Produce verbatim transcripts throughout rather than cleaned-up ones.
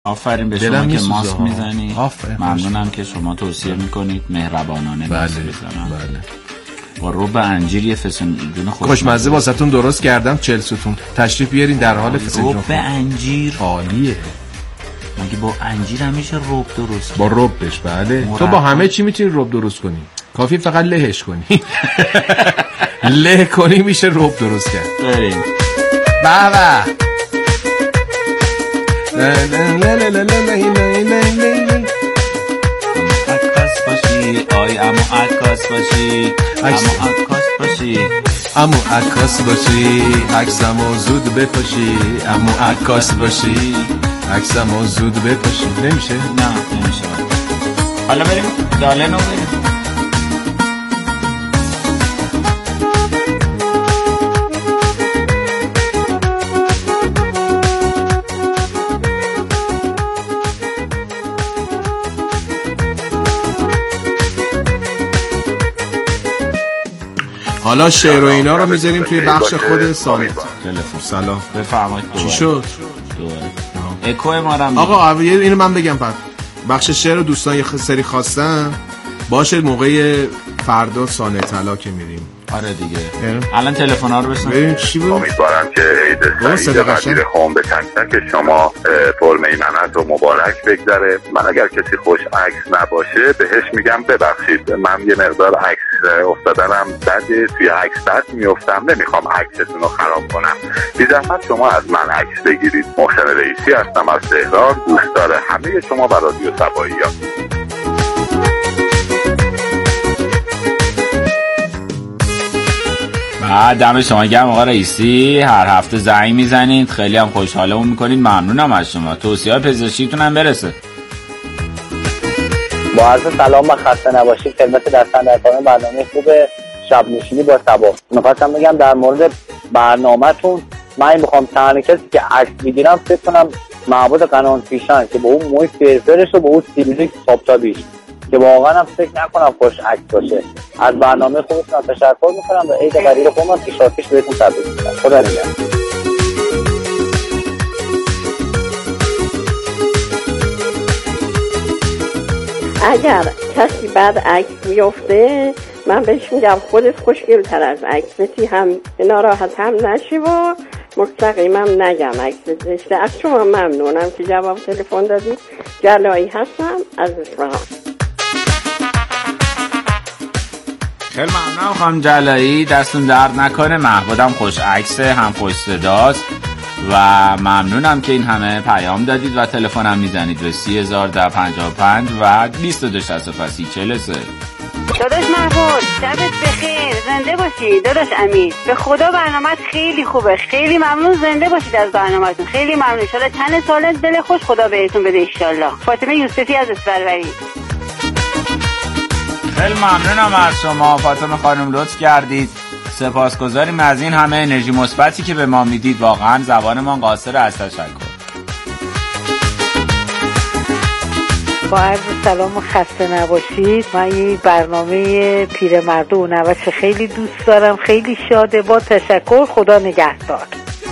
آفرین به شما که ماسک میزنی. ممنونم که شما توصیه میکنید مهربانانه ماسک بزنم. بله. با رب انجیر یه فسنجون خوشمزه واسهتون درست کردم. چهل ستون تشریف بیارین در حال فسنجون. رب انجیر عالیه. مگه با انجیر همیشه رب درست با ربش؟ بله. تو با همه چی میتونی رب درست کنی، کافی فقط لهش کنی. له کنی میشه رب درست کرد. بریم. بابا لا لا لا لا لا عکاس باشی آی امو عکاس باشی امو عکاس باشی امو عکاس باشی عکسمو زود بپاشی امو عکاس باشی عکسمو زود بپاشی. نمیشه؟ نه نمیشه. حالا بریم دالنو بریم. حالا شعر و اینا رو میذاریم توی بخش خود سانت. تلفن. سلام. بفرمایید. چی شد؟ اکو ما رو آقا اینو من بگم. بعد بخش شعر رو دوستان یه سری خواستن، باشه موقع فردا سانت طلا که میریم. آره دیگه. الان تلفن ها رو بشنم. ببین چی بود؟ امیدوارم که عید سعید غدیر خون به تک تک شما پر میمنت و مبارک بگذره. من اگر کسی خوش عکس نباشه بهش میگم ببخشید، من یه مقدار عکس افتادنم بده، توی عکس بد میافتم، نمیخوام عکستون رو خراب کنم. بی زحمت شما از من عکس بگیرید. محسن رئیسی هستم از تهران، دوستدار همه شما و رادیو صباحیا. دم شما گرم آقا رئیسی، هر هفته زنگ میزنید، خیلی هم خوشحالمون میکنید. ممنونم از شما. توصیه پزشکیتون هم برسه. با عرض سلام و خسته نباشید خدمت دستان در کار برنامه خوب شب نشینی با صبا. می‌خواستم بگم در مورد برنامه‌تون، من میخوام تنها کسی که عکس میگیرم فکر کنم معبود قنان پیشان که با اون موی فرفرش و با اون سیبیلیک تاپتابیش که واقعا هم فکر نکنم خوش عکس باشه. از برنامه خوبتون تشکر میکنم و عید غدیر خودم پیشاپیش بهتون تبریک میگم. خدا نگهدار. اگر کسی بعد عکس میفته من بهش میگم خودت خوشگل تر از عکستی، هم ناراحت هم نشی و مستقیمم نگم عکس زشته. از شما ممنونم که جواب تلفن دادید. جلایی هستم از اصفهان. خیلی ممنونم خانم جلایی، دستون درد نکنه. محبودم خوش عکسه، هم خوش صداست و ممنونم که این همه پیام دادید و تلفنم میزنید به سی هزار ده پنجاه و پنج و بیست و دو شصت و پس چهل و سه. داداش محمود شبت بخیر، زنده باشی داداش امیر. به خدا برنامه‌ت خیلی خوبه، خیلی ممنون. زنده باشید از برنامه‌تون، خیلی ممنون. ان شاءالله تن سالم دل خوش خدا بهتون بده ان شاءالله. فاطمه یوسفی از اسفروری. خیلی ممنونم از شما فاطمه خانم، لطف کردید. سپاسگزاریم از این همه انرژی مثبتی که به ما میدید. واقعا زبانمان قاصر از تشکر. با عرض سلام و خسته نباشید. من این برنامه پیرمرد و نوش خیلی دوست دارم، خیلی شاده. با تشکر، خدا نگهدار.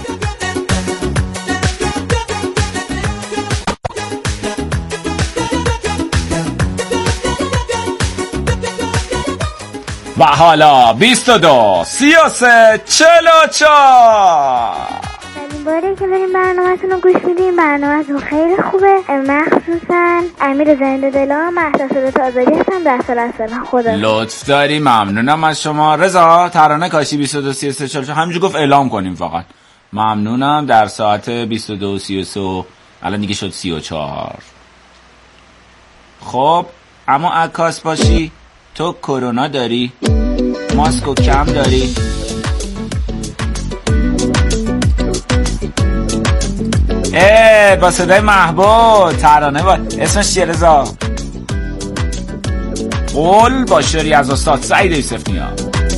و حالا بیست و دو سی و سه چهل و چهار باره که بریم برنامه‌تون رو گوش میدیم. برنامه‌تون خیلی خوبه، مخصوصا امیر زنده دلا. محساسات آزادی هستم، در سال هستم. خدا لطف داری، ممنونم از شما. رضا ترانه کاشی بیست و دو سی و سه چهل و چهار همینجور گفت اعلام کنیم فقط. ممنونم. در ساعت بیست و دو سی و سه الان دیگه شد سی و چهار. خب اما عکاس باشی، تو کرونا داری؟ ماسکو کم داری؟ اه با صدای محبوب ترانه با اسمش چیه رضا؟ قول با شعری از استاد سعید یوسف نیا.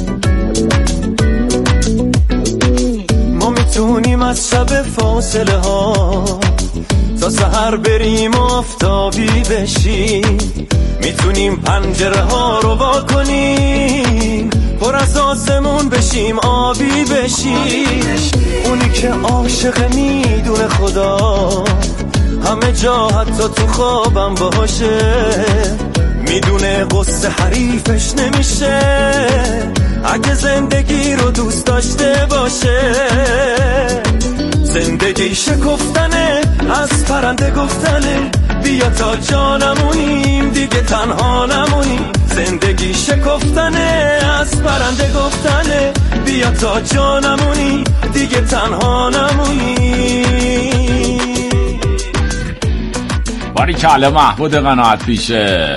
ما میتونیم از شب فاصله ها تا سحر بریم آفتابی بشیم، میتونیم پنجره ها رو وا کنیم، پر از آسمون بشیم آبی بشیم. اونی که عاشق میدونه خدا همه جا حتی تو خوابم باشه، میدونه قصه حریفش نمیشه، اگه زندگی رو دوست داشته باشه. زندگی شکفتنه، از پرنده گفتنه، بیا تا جا نمونیم دیگه تنها نمونیم. زندگی شکفتنه، از پرنده گفتنه، بیا تا جا نمونیم دیگه تنها نمونیم. باری کله محمود قناعت پیشه.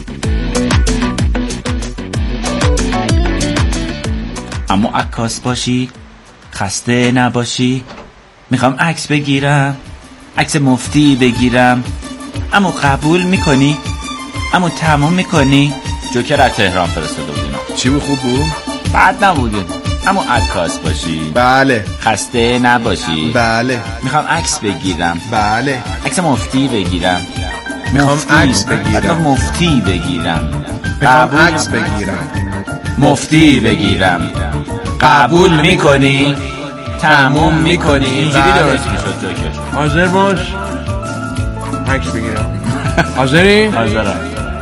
اما عکاس باشی، خسته نباشی، میخوام عکس بگیرم، عکس مفتی بگیرم. اما قبول میکنی؟ اما تمام میکنی؟ جوکر از تهران فرستاده بود اینا. چی بود؟ خوب بود؟ بد نبود. اما عکاس باشی، بله. خسته نباشی، بله. میخوام عکس بگیرم، بله. عکس مفتی بگیرم، میخوام عکس بگیرم، مفتی بگیرم، میخوام عکس بگیرم، مفتی بگیرم. قبول میکنی؟ تموم میکنی؟ اینجوری درست میشد جوکر. حاضر باش عکس بگیرم. حاضری؟ حاضرم.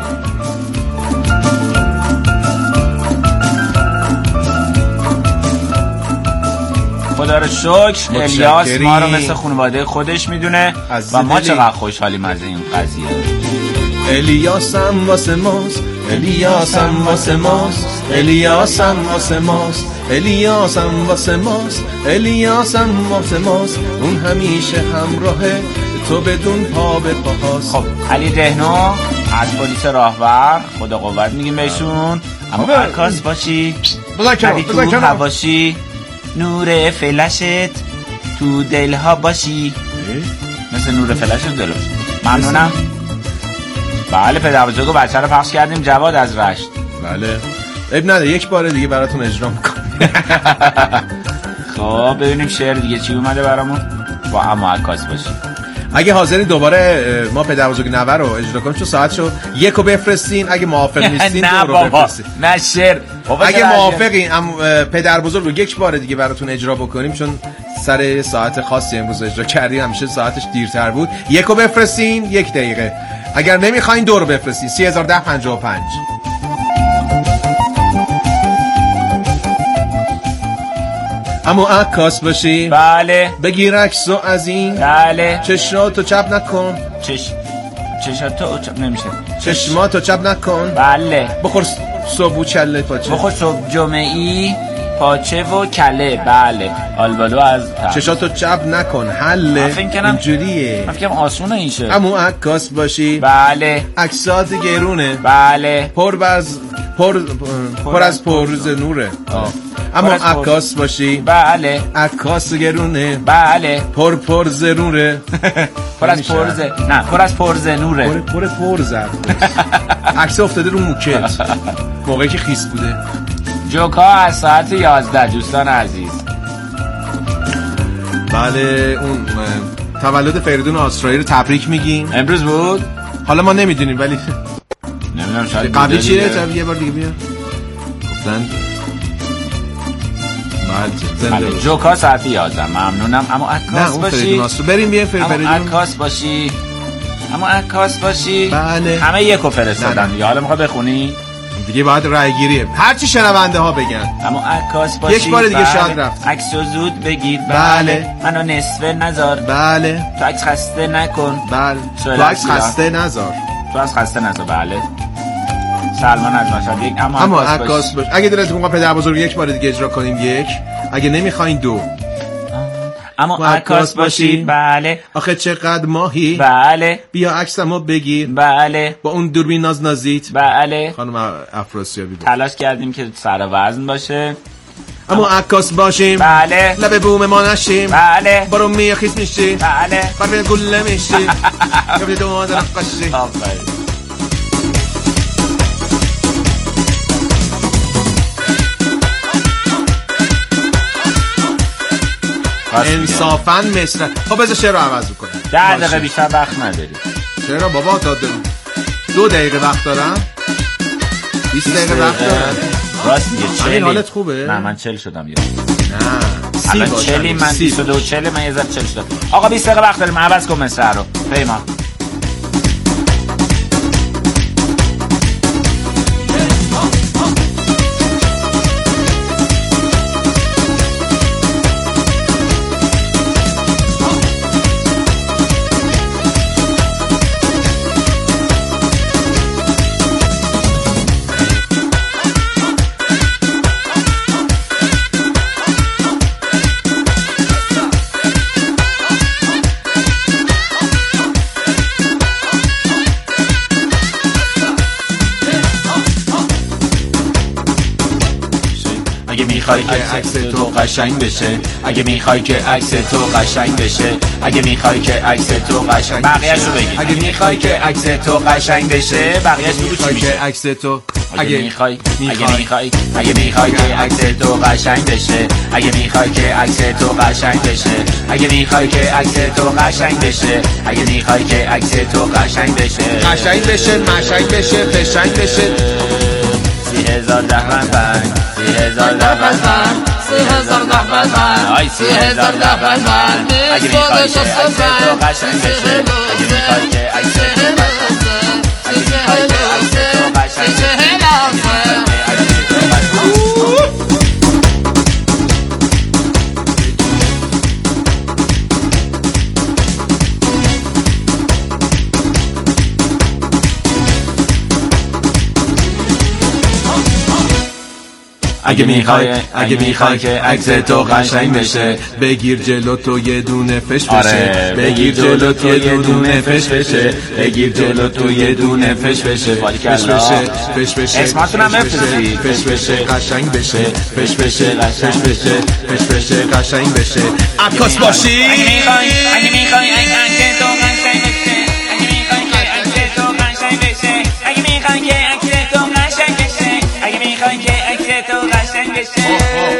خدا رو شکر الیاس ما رو مثل خانواده خودش میدونه و ما چقدر خوشحالیم از این قضیه. الیاسم واسه ماست، الیاسم واسه ماست، الیاسم واسه ماست، الیاسم واسه ماست، الیاسم واسه ماست. اون همیشه همراهه تو بدون پا به پاهاست. خب علی دهنو از پلیس راهور خدا قوت میگیم بهشون. اما عکاس باشی، علی تو هواشی، نور فلشت تو دلها باشی، مثل نور فلشت دلش. ممنونم. بله پدر بزرگو بچه رو پخش کردیم. جواد از رشت. بله اب نده یک بار دیگه براتون اجرا میکنم. خب ببینیم شعر دیگه چی اومده برامون. با اما عکاس باشی. اگه حاضری دوباره ما پدر بزرگ نوه رو اجرا کنیم چون ساعتشو یکو بفرستین، اگه موافق نیستین نه دو رو بفرستین. نه شعر اگه موافقین پدر بزرگ رو یک بار دیگه براتون اجرا بکنیم چون سر ساعت خاصی امروز اجرا کردیم، همیشه ساعتش دیرتر بود. یکو بفرستین یک دقیقه، اگر نمیخواین دو رو بفرستین. سی هزار ده پنجاه و پنج. اما عکاس باشی، بله. بگیر عکسو از این، بله. چشماتو چپ نکن، چش چشاتو چپ نمیشه، چشماتو چپ نکن. بله. بخور صبح و کله پاچه، بخور صبح جمعی پاچه و کله. بله. آلبالو از چشاتو چپ نکن حله. اینجوریه. من فکرم آسونه این شه. اما عکاس باشی، بله. عکسات گرونه، بله. پر باز پر پر از پرز نوره. آه. اما عکاس باشی، بله. عکاس گرونه، بله. پر پر زنوره. پر از پرزه، نه پر از پرزه نوره. پر پر پرزه. عکس افتاده رو موکت موقعی که خیس بوده. جوکا از ساعت یازده دوستان عزیز. بله اون تولد فریدون آسرایی رو تبریک میگیم. امروز بود؟ حالا ما نمیدونیم ولی نمیدونم شاید قبلی چیه؟ تا یه بار دیگه بیا گفتن. بله جوکا ساعت یازده. ممنونم. اما عکاس باشی. بریم بیا فریدون. اما عکاس باشی، اما عکاس باشی. بله. همه یکو فرستادن. یا حالا میخوای بخونی؟ دیگه باید رای گیریه هر چی شنونده ها بگن. اما عکاس باشی. یک بار دیگه بله. شاد رفت. عکسو زود بگیر. بله. بله. منو نصفه نذار. بله. تو عکس خسته نکن. بله. تو عکس خسته نذار. تو عکس خسته نذار. بله. سلمان از مشهد. یک اما, اما عکاس باش. اگه دلتون میخواد پدر بزرگ یک بار دیگه اجرا کنیم یک، اگه نمیخواین دو. اما عکاس باشی. بله. آخه چقدر ماهی. بله. بیا عکسمو بگیر. بله. با اون دوربین ناز نازیت. بله. خانم افراسیابی تلاش کردیم که سر وزن باشه. اما عکاس باشیم. بله. لب بوم ما نشیم. بله. برو میخیس میشی. بله. برو گله میشی. یه دو ماه نقاشی. آفرین. انصافاً مثل خب بذار شعر رو عوض کنم. ده دقیقه بیشتر وقت نداری. چرا بابا تا دو دقیقه وقت دارم. بیست دقیقه وقت دارم. راست میگه. چلی حالت خوبه؟ نه من چل شدم. یا نه سی باشه. چلی من بیست و دو چلی من یه ذره چل شد. آقا بیست دقیقه وقت داریم، عوض کن مصرع رو. پیمان اگه میخوای که عکس تو قشنگ بشه، اگه میخوای که عکس تو قشنگ بشه، اگه میخوای که عکس تو قشنگ بقیه‌اش رو بگی. اگه میخوای که عکس تو قشنگ بشه بقیه‌اش بگو چی میشه. عکس تو اگه میخوای اگه میخوای اگه میخوای که عکس تو قشنگ بشه، اگه میخوای که عکس تو قشنگ بشه، اگه میخوای که عکس تو قشنگ بشه، اگه میخوای که عکس تو قشنگ بشه، قشنگ بشه، مشنگ بشه، فشنگ بشه. سی هزار دهبند سی هزار دهبند سی هزار دهبند آی سی هزار دهبند. اگه میخوای که عکس تو قشنگ بشه، اگه میخوای که عکس تو قشنگ بشه، اگه میخوای که عکس تو قشنگ بشه. اگه میخوای اگه میخوای که عکس تو قشنگ بشه، بگیر جلو تو یه دونه فش بشه، بگیر جلو تو یه دونه فش بشه، بگیر جلو تو یه دونه فش بشه، فش بشه، فش بشه، اسمتون هم بفرستید. فش بشه، قشنگ بشه، فش بشه، فش بشه، فش بشه، قشنگ بشه. عکاس باشی. اگه میخوای اگه میخوای عکس تو قشنگ بشه، اگه میخوای که عکس تو قشنگ بشه، اگه میخوای که عکس تو قشنگ بشه، اگه میخوای که عکس تو قشنگ بشه.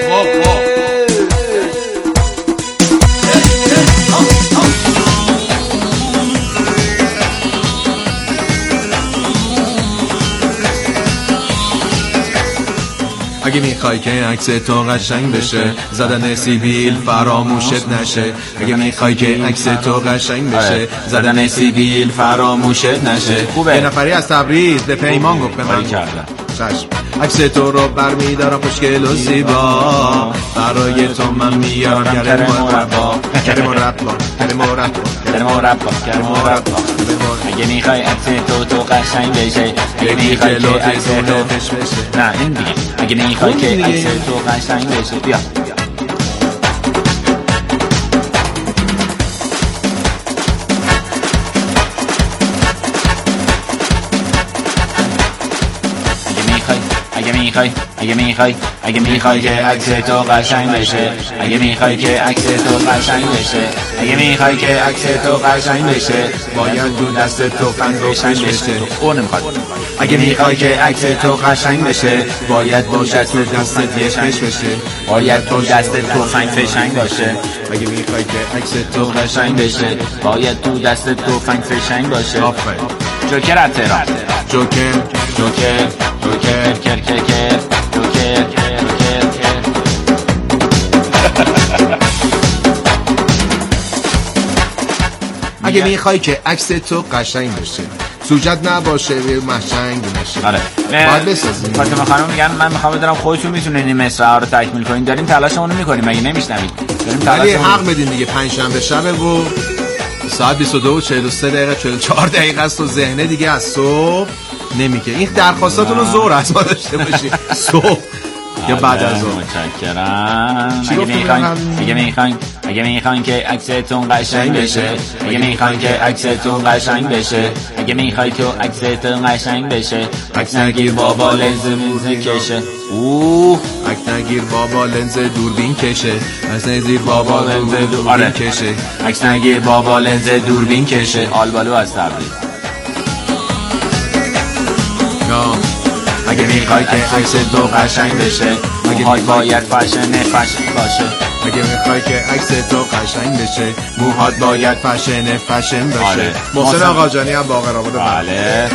اگه میخوای که عکس تو قشنگ بشه، زدن سیبیل فراموشت نشه. اگه میخوای که عکس تو قشنگ بشه، زدن سیبیل فراموشت نشه. خوبه. یه نفری از تبریز به پیمان گفت به من کردم. چشم. عکس تو رو برمیدارم خوشگل و زیبا، برای تو من میارم گره مربا، گره مربا، گره مربا، گره مربا، گره مربا. اگه میخوای عکس تو تو قشنگ بشه، اگه میخوای که عکس تو فش بشه. نه این دیگه. اگه میخوای که عکس تو قشنگ بشه، بیا اگه میخوای اگه میخوای اگه میخوای که عکس تو قشنگ بشه، اگه میخوای که عکس تو قشنگ بشه، اگه میخوای که عکس تو قشنگ بشه، باید تو دست تو فنگ روشن بشه. اون نمیخواد. اگه میخوای که عکس تو قشنگ بشه، باید با دست دستت یه فش بشه، باید با دست تو فنگ فشنگ باشه. اگه میخوای که عکس تو قشنگ بشه، باید تو دست تو فنگ فشنگ باشه. آفرین. جوکر از تهران. جوکر جوکر جوکر کر کر کر جوکر جوکر کر. اگه میخوای که عکس تو قشنگ بشه، سوجت نباشه و مشنگ نشه. آره. باید بسازیم. فاطمه خانم میگن من میخوام بدونم خودتون میتونین این مصرع رو تکمیل کنین. داریم تلاشمون رو میکنیم، مگه نمیشنوید؟ داریم ولی تلاشمون. حق بدین دیگه. پنج شنبه شبه و ساعت بیست و دو و چهل و سه دقیقه چهل و چهار دقیقه است و ذهنه دیگه از صبح نمیگه. این درخواستاتون رو زور از ما داشته باشید صبح یا بعد از ظهر. متشکرم. اگه میخواین اگه میخواین اگه میخواین که عکستون قشنگ بشه، اگه میخواین که عکستون قشنگ بشه، اگه میخوای که عکستون قشنگ بشه، عکس نگیر بابا لنز میز کشه. اوه عکس نگیر بابا لنز دوربین کشه، عکس نگیر بابا لنز دوربین کشه، عکس نگیر بابا لنز دوربین کشه. آلبالو از تبریز. اگه میخوای که عکس تو قشنگ بشه، موهات باید فشن فشن باشه. اگه میخوای که عکس تو قشنگ بشه، موهات باید فشن فشن باشه. محسن آقاجانی هم باقر آباد. بله.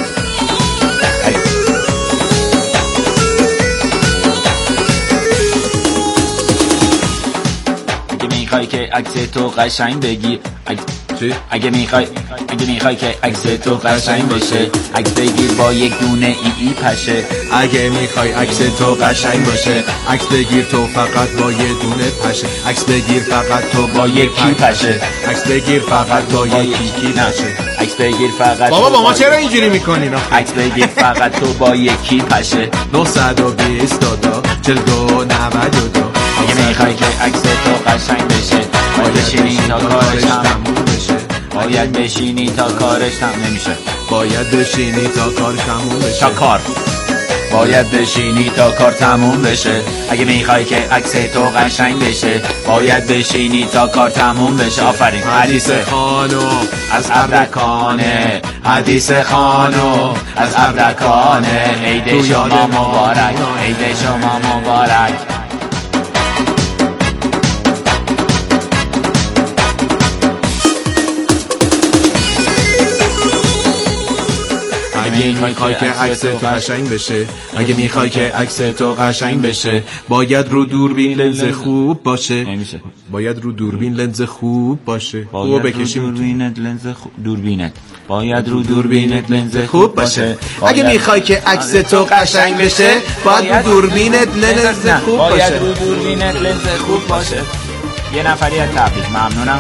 میخوای که عکس تو قشنگ بگی اگه, اگه میخوای اگه میخوای که عکس تو قشنگ بشه عکس بگیر با یک دونه ای ای پشه. اگه میخوای عکس تو قشنگ باشه عکس بگیر تو فقط با یه دونه پشه. عکس بگیر فقط تو با یکی پشه. عکس بگیر فقط تو با یکی نشه. عکس بگیر فقط بابا با ما چرا اینجوری میکنین؟ عکس بگیر فقط تو با یکی پشه. نه دو بیست دو چهل و دو نود و دو. اگه میخوای که عکس تو قشنگ بشه باید بشینی تا کارش تموم بشه. باید بشینی تا کارش تموم نمیشه. باید بشینی تا کارش تموم بشه. تا کار باید بشینی تا کار تموم بشه. اگه میخوای که عکس تو قشنگ بشه باید بشینی تا کار تموم بشه. آفرین. حدیث خانو از عبدکانه حدیث خانو از عبدکانه. عید شما مبارک عید شما مبارک. اگه میخوای که عکس تو قشنگ بشه اگه میخوای که عکس تو قشنگ بشه باید رو دوربین لنز خوب باشه. نمیشه. باید رو دوربین لنز خوب باشه. باید رو دوربینت لنز خوب دوربینت باید رو دوربینت لنز خوب باشه. اگه میخوای که عکس تو قشنگ بشه باید رو دوربینت لنز خوب باشه. باید رو دوربینت لنز خوب باشه. یه نفری از تبریک. ممنونم.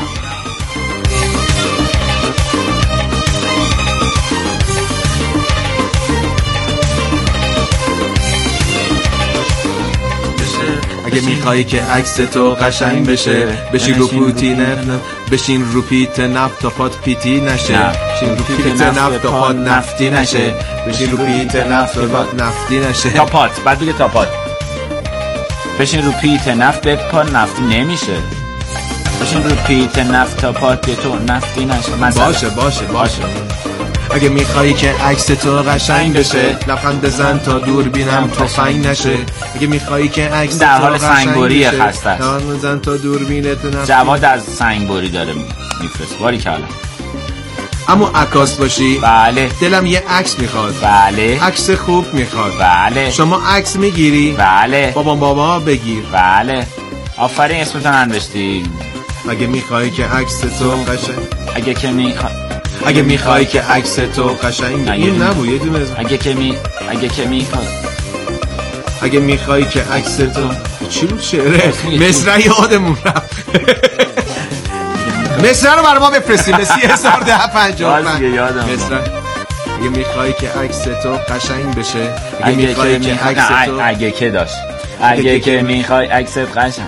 اگه میخوای که عکس تو قشنگ بشه بشین رو پوتی نه بشین رو پیت نفت تا پات پیتی نشه. بشین رو پیت نفت تا پات نفتی نشه. بشین رو پیت نفت تا پات نفتی نشه. تا پات بعد بگه تا پات. بشین رو پیت نفت به پات نفتی نمیشه. بشین رو پیت نفت تا پات به تو نفتی نشه. مثلا باشه باشه باشه. اگه میخوایی که عکس تو قشنگ بشه لبخند بزن تا دوربینم تفنگ نشه. اگه میخوایی که عکس در حال سنگبری خسته است. لبخند بزن تا دوربینت نفت. جواد از سنگبری داره میفرست. باری کلا. اما عکاس باشی؟ بله. دلم یه عکس میخواد. بله. عکس خوب میخواد. بله. شما عکس میگیری؟ بله. بابا بابا بگیر. بله. آفرین اسمتون ننوشتی. اگه میخوایی که عکس تو قشنگ اگه که میخوای اگه میخوای که عکس تو قشنگ این نبود یه دونه اگه که می اگه که میخوای اگه میخوای که عکس تو چی بود شعره مصرع یادمون رفت. مصرع رو برای ما بفرستیم به سی هزار ده پنجاه و پنج. مصرع اگه میخوای که عکس تو قشنگ بشه اگه میخوای که عکس تو اگه که داشت اگه که میخوای عکست قشنگ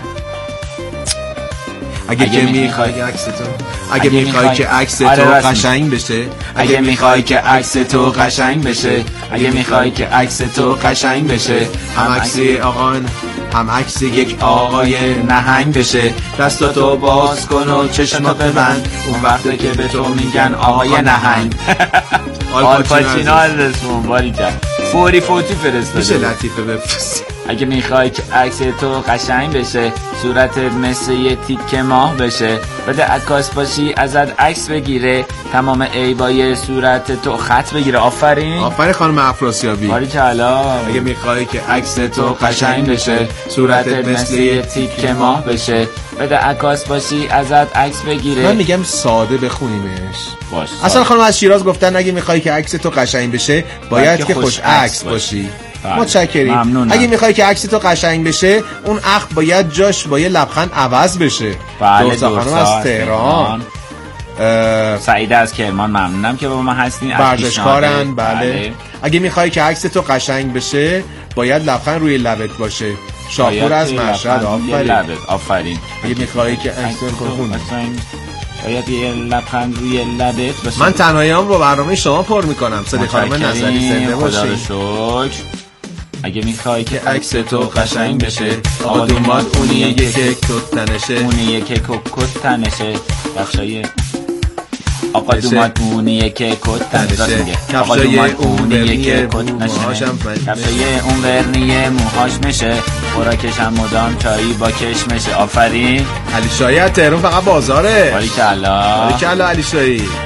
اگه که میخوای عکس تو اگه میخوای که عکس تو قشنگ بشه اگه میخوای که عکس تو قشنگ بشه اگه میخوای که عکس تو قشنگ بشه هم عکس آقان هم عکس یک آقای نهنگ بشه. دستاتو باز کن و چشماتو ببند اون وقته که به تو میگن آقای نهنگ. آل پاچینو از رسمون باری کرد فوری فوتی فرستاده. میشه لطیفه بفرستی اگه میخوای که عکس تو قشنگ بشه صورت مثل یه تیکه ماه بشه بده عکاس باشی ازت عکس بگیره تمام عیبای صورت تو خط بگیره. آفرین آفرین خانم افراسیابی. باری کلا. اگه میخوای که عکس تو قشنگ بشه صورت مثل یه تیکه ماه بشه بده عکاس باشی ازت عکس بگیره. من میگم ساده بخونیمش. باش. اصلا خانم از شیراز گفتن اگه میخوای که عکس تو قشنگ بشه باید که خوش عکس باشی. متشکریم. اگه میخوای که عکس تو قشنگ بشه اون اخ باید جاش با یه لبخند عوض بشه. بله دو خانم از تهران. سعیده از کرمان ممنونم که با ما هستین. ورزشکارن. بله. بله. اگه میخوای که عکس تو قشنگ بشه باید لبخند روی لبت باشه. شاپور از مشهد. آفرین. آفرین. اگه میخوای که عکس تو قشنگ باید یه لبخند روی لبت باشه. من تنهاییام رو برنامه شما پر میکنم. صدیق خانم نظری زنده باشی. خدا رو شکر. اگه میخوای که عکس تو قشنگ بشه آدومات اونیه که کت تنشه اونیه که کت تنشه بخشای آقا دومات اونیه که کت تنشه کفشای اونیه که کت نشه کفشای اون ورنیه موهاش میشه خوراکش هم مدام چایی با کشمشه. آفرین. علی شایی از تهران فقط بازاره. باریکلا باریکلا علی شایی.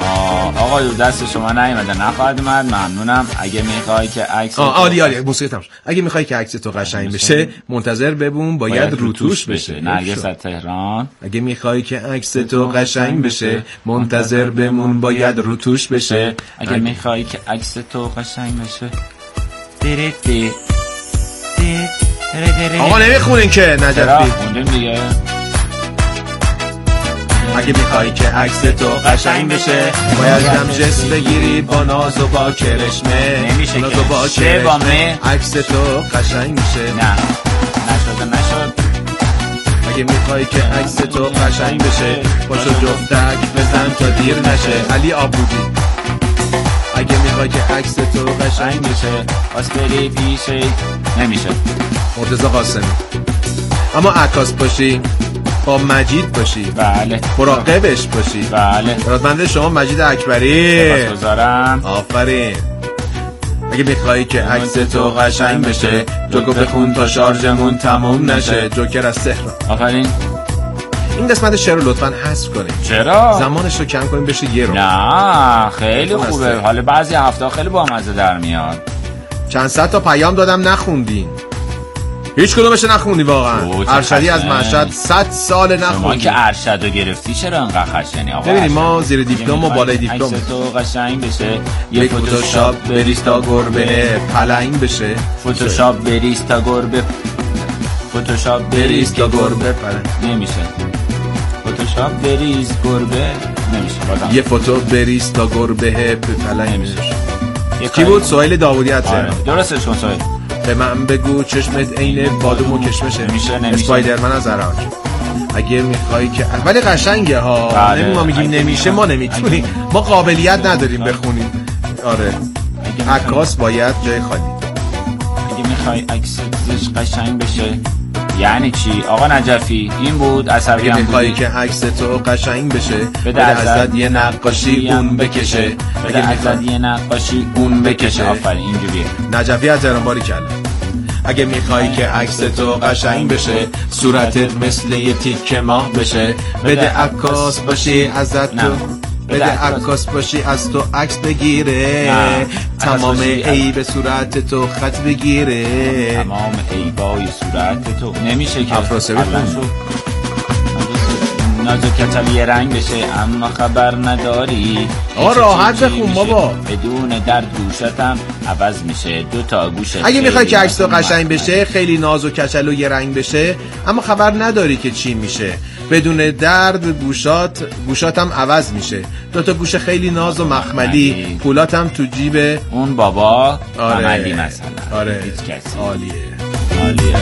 آقا دست شما نیومده، نخواهد اومد. ممنونم. اگه میخوای که عکس عالی عالی موسیقی تموم. اگه میخوای که عکس تو قشنگ بشه منتظر ببون باید روتوش بشه. نرگس از تهران. اگه میخوای که عکس تو قشنگ بشه منتظر بمون باید روتوش بشه. اگه میخوای که عکس تو قشنگ بشه دیری دی دی. آقا نمیخونین که نجفی. خوندیم دیگه. اگه میخوای که عکس تو قشنگ بشه باید هم جس بگیری با ناز و با کرشمه. نمیشه ناز و با کرشمه عکس تو قشنگ میشه. نه نشد نشد. اگه میخوای که عکس تو قشنگ بشه پاشو جفتک بزن تا دیر نشه. علی آبودی. اگه میخوای که عکس تو قشنگ بشه باز بری پیشه. نمیشه. مرتضی قاسمی. اما عکاس باشی با مجید باشی. بله. مراقبش باشی. بله. ارادمند شما مجید اکبری. سپاسگزارم. آفرین. اگه میخوایی که عکس تو قشنگ بشه جوکو بخون تا شارژمون تموم نشه. جوکر از تهران. آفرین. این قسمت شعر رو لطفاً حذف کنید. چرا؟ زمانش رو کم کنیم بشه یه رو. نه خیلی خوبه. حالا بعضی هفته خیلی بامزه در میاد. چند صد تا پیام دادم نخوندین. هیچ کدومش نخوندی واقعا. ارشدی از مشهد صد سال نخوندی. شما که ارشدو گرفتی چرا انقدر خشنی آقا؟ ببینید ما زیر دیپلم و بالای دیپلم. عکس تو قشنگ بشه یک فتوشاپ بریز تا گربه پلنگ بشه. فتوشاپ بریز تا گربه فتوشاپ بریز تا گربه پلنگ. نمیشه. فتوشاپ بریز گربه نمیشه. یه فتو بریز تا گربه پلنگ میشه. کی بود؟ سهیل داوودی از تهران. درسته شما سهیل. به من بگو چشمت عین بادوم و کشمشه. نمیشه نمیشه. اسپایدرمن از عراق. اگه میخوای که ولی قشنگه ها. بله. نمی ما میگیم نمیشه ما نمیتونیم. ما قابلیت نداریم بخونیم. آره. عکاس باید جای خالی. اگه میخوای عکسش قشنگ بشه یعنی چی آقا نجفی؟ این بود عصبی هم میخوای که عکس تو قشنگ بشه بده ازت یه نقاشی اون بکشه. بده ازت یه نقاشی اون بکشه. آفرین اینجوریه. نجفی از تهران باری کلا. اگه میخوای که عکس تو قشنگ بشه صورتت مثل یه تیکه ماه بشه بده عکاس باشی ازت تو بده عکاس باشی از تو عکس بگیره. تمام عیب صورت تو خط بگیره. تمام عیبای صورت تو نمیشه که افراسیاب نازکتم یه رنگ بشه اما خبر نداری. آقا راحت بخون بابا. بدون درد گوشتم عوض میشه دو تا گوشت. اگه میخوای که عکس تو قشنگ بشه خیلی ناز و کچل و یه رنگ بشه اما خبر نداری که چی میشه. بدون درد گوشات گوشاتم عوض میشه. دو تا گوش خیلی ناز و مخملی. پولاتم تو جیب اون بابا. آره. عملی مثلا. آره. هیچ کسی. عالیه. عالیه.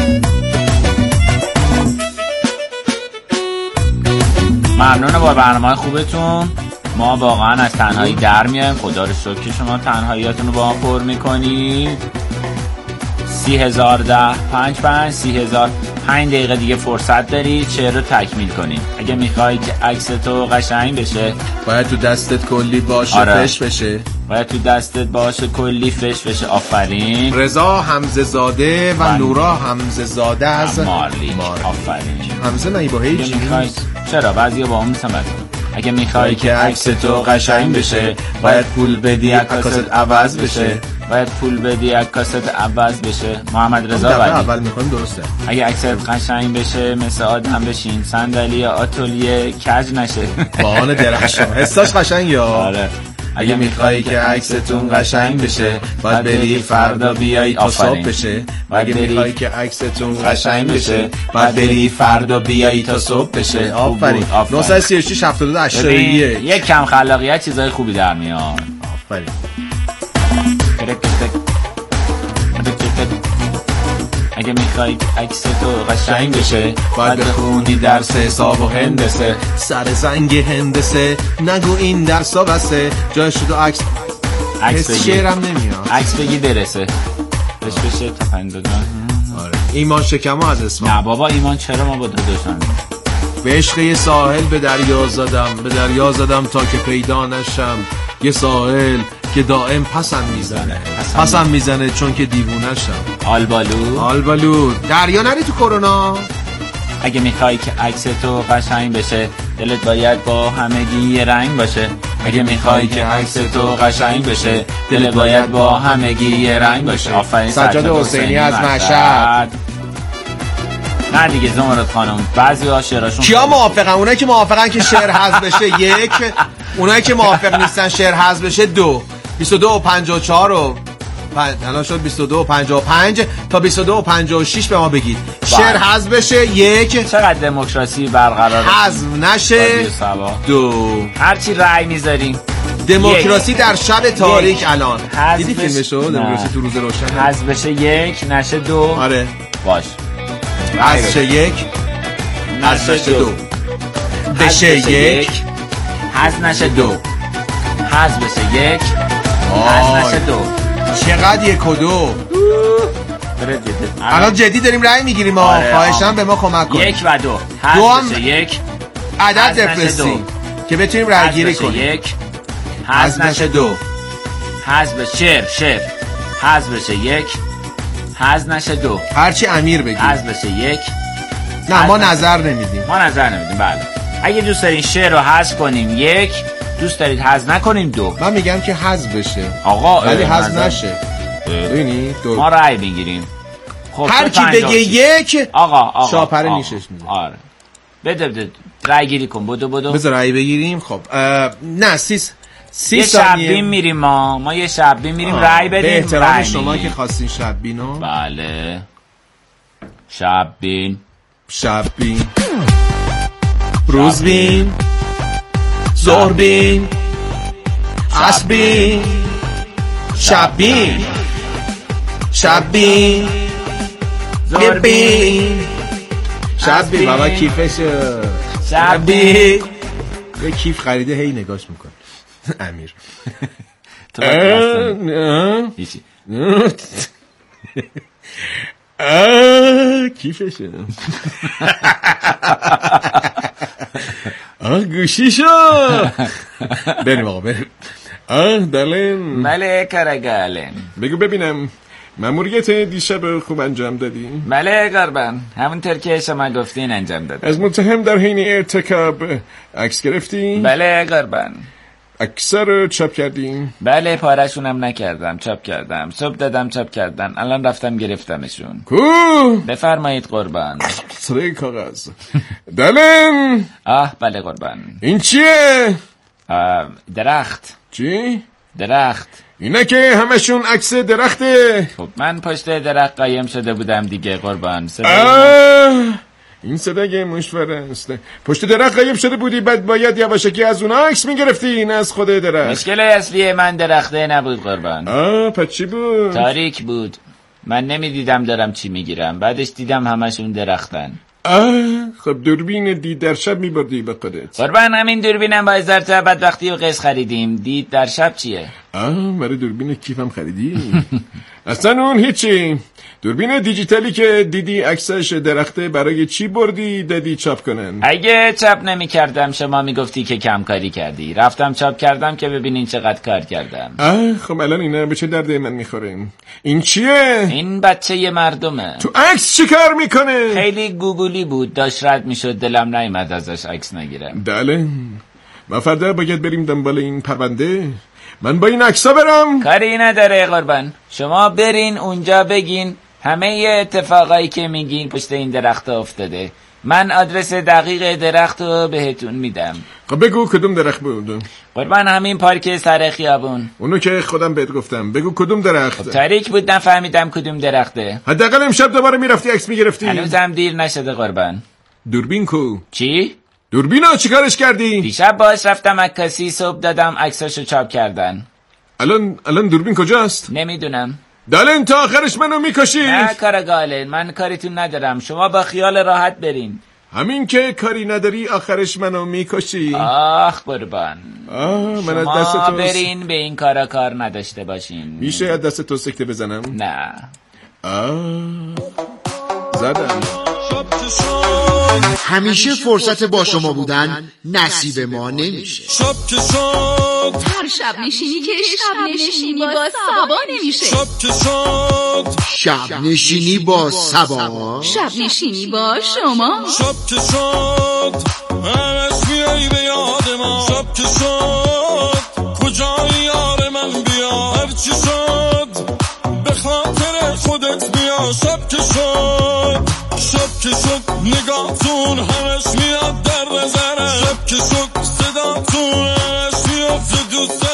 ممنون با برنامه خوبتون. ما واقعا از تنهایی در میایم. خدا رو شکر که شما تنهاییاتون رو با ما پر میکنید. سی هزار ده پنج پنج سی هزار پنج دقیقه دیگه فرصت داری شعر رو تکمیل کنی. اگه میخوای که عکس تو قشنگ بشه باید تو دستت کلی باشه. آره. فش بشه. باید تو دستت باشه کلی فش بشه. آفرین. رضا حمزه زاده و نورا حمزه زاده از مارلی. آفرین. حمزه نایی با هیچ چرا بعضیا با هم میسن بعد. اگه میخوای که عکس تو قشنگ بشه باید پول بدی عکاست عوض بشه. باید پول بدی عکاست عوض بشه. محمد رضا ولی اول میخوام درسته. اگه عکست قشنگ بشه مثل آدم بشین صندلی آتلیه کج نشه. بهانه درخشان حساش قشنگه. آره. اگه میخوای که عکستون قشنگ بشه باید بری فردا بیایی تا صبح بشه. اگه میخوای که عکستون قشنگ بشه باید بری فردا بیایی تا صبح بشه. آفرین. نه سی و شش هفتاد و دو هشتاد و یک. یک کم خلاقیت چیزای خوبی در میاد. آفرین. اگه میخوای عکس تو قشنگ بشه باید بخونی درس حساب و هندسه. سر زنگ هندسه نگو این درس ها بسه. جایش شد و عکس عکس شعرم نمیاد. عکس بگی برسه بش بشه تا پنج دادن. آره. ایمان شکما از اسم. نه بابا ایمان چرا ما با داداشم به عشق یه ساحل به دریا زدم به دریا زدم تا که پیدا نشم. یه ساحل که دائم پسم میزنه پسم میزنه چون که دیوونه شم. آلبالو آلبالو دریا نری تو کرونا. اگه میخوای که عکس تو قشنگ بشه دلت باید با همگی یه رنگ باشه. اگه میخوای که عکس تو قشنگ بشه دل باید با همگی یه رنگ باشه. آفرین سجاد حسینی از مشهد. نه دیگه زمرد خانم بعضی ها شعراشون کیا موافقن؟ اونایی که موافقن که شعر حذف بشه یک، اونایی که موافق نیستن شعر حذف بشه دو. بیست و دو و پنجاه و چهار و پنج الان شد بیست و دو و پنجاه و پنج تا بیست و دو و پنجاه و شش به ما بگید شعر حذف بشه یک، چقدر دموکراسی برقرار حذف نشه دو. هرچی رأی میذاریم دموکراسی در شب تاریک. الان دیدی فیلمشو دموکراسی تو روز روشن؟ حذف بشه یک نشه دو. آره باش حذف بشه یک حذف بشه دو بشه یک حذف نشه دو حذف بشه یک حذف نشه دو. چقدر یک و دو. الان جدی داریم رأی میگیریم. آره خواهشم به ما کمک کن. یک و دو دو هم بشه یک عدد بفرستیم که بتونیم رأی گیری کنیم. یک حذف نشه دو حذف بشه شعر شعر حذف بشه یک حذف نشه دو. هرچی امیر بگیم حذف بشه یک. نه ما نظر نمیدیم. ما نظر نمیدیم. بله اگه دوست دارین شعر رو حذف کنیم یک، دوست دارید حذف نکنیم دو. من میگم که حذف بشه آقا ولی حذف نشه. ببینی ما رأی بگیریم. خب هر کی بگه یک آقا آقا شاپر نیشش میده. آره بده بده رأی گیری کن. بدو بدو بذار رأی بگیریم. خب نه سیس سی یه شبین میریم ما ما یه شبین میریم رأی بدیم. به احترام شما که خواستین شبینو. بله شبین شبین روزبین ظهربین عصربین شبین شبین ظهربین شبین. بابا کیفشه شبین. یه کیف خریده هی نگاش میکن امیر. تو هیچی کیفشه آه گوشیشو بریم آقا بریم. آه دلین بله کرگالین بگو ببینم ماموریت دیشب خوب انجام دادی؟ بله قربان همونطور که شما گفتین انجام دادم. از متهم در حین ارتکاب عکس گرفتی؟ بله قربان. عکس‌ها رو چاپ کردیم؟ بله پارشونم نکردم چاپ کردم. صبح دادم چاپ کردن الان رفتم گرفتمشون. کو بفرمایید قربان. سره کاغذ دلن. آه بله قربان. این چیه؟ درخت. چی؟ درخت. اینا که همشون عکس درخته. خب من پشت درخت قایم شده بودم دیگه قربان. این صدای مشوره است. پشت درخت قایم شده بودی بعد باید یواشکی از اونها عکس میگرفتی این از خود درخت. مشکل اصلی من درخته نبود قربان. آه پس چی بود؟ تاریک بود. من نمیدیدم دارم چی میگیرم. بعدش دیدم همشون درختن. آه خب دوربین دید در شب میبردی به خودت. قربان همین دوربینم با هزار تا بدبختی و قص خریدیم. دید در شب چیه؟ آه برای دوربین کیفم خریدی؟ اصلا اون هیچی. دوربین دیجیتالی که دیدی عکسش درخته برای چی بردی دادی چاپ کنن؟ اگه چاپ نمی کردم شما میگفتی که کم کاری کردی. رفتم چاپ کردم که ببینین چقدر کار کردم. آه خب الان اینا به چه درد من میخوره؟ این چیه؟ این بچه ی مردمه. تو عکس چی کار میکنه؟ خیلی گوگلی بود داشت رد میشد دلم نیامد ازش عکس نگیرم. بله ما فردا باید بریم دنبال این پرونده. من با این عکسا برم؟ کاری نداره قربان. شما برین اونجا بگین همه اتفاقایی که میگین پشت این درخت افتاده. من آدرس دقیق درخت رو بهتون میدم. خب بگو کدوم درخت بود؟ قربان همین پارک سر خیابون. اونو که خودم بهت گفتم. بگو کدوم درخت؟ خب تاریک بود نفهمیدم کدوم درخته. حداقل امشب دوباره میرفتی عکس میگرفتی. هنوزم دیر نشده قربان. دوربین کو؟ چی؟ دوربینا چیکارش کردی؟ دیشب باش رفتم عکاسی صبح دادم عکساشو چاپ کردن. الان الان دوربین کجاست؟ نمیدونم. دلن تا آخرش منو میکشی؟ نه کارگالن من کاریتون ندارم. شما با خیال راحت برین. همین که کاری نداری آخرش منو میکشی. آخ قربان. آه من از دست شما تو برین به این کارا کار نداشته باشین. میشه از دست تو سکته بزنم؟ نه. آه زدم. همیشه فرصت با شما بودن نصیب ما نمیشه. شب که شد هر شب نشینی که شب نشینی با سبا نمیشه. شب که شد شب نشینی با سبا شب نشینی با شما. شب که شد همش میای به یاد ما. شب که شد شد شب که شد نگاهتون همش میاد در نظرم شب که شد صداتون همش میاد دوست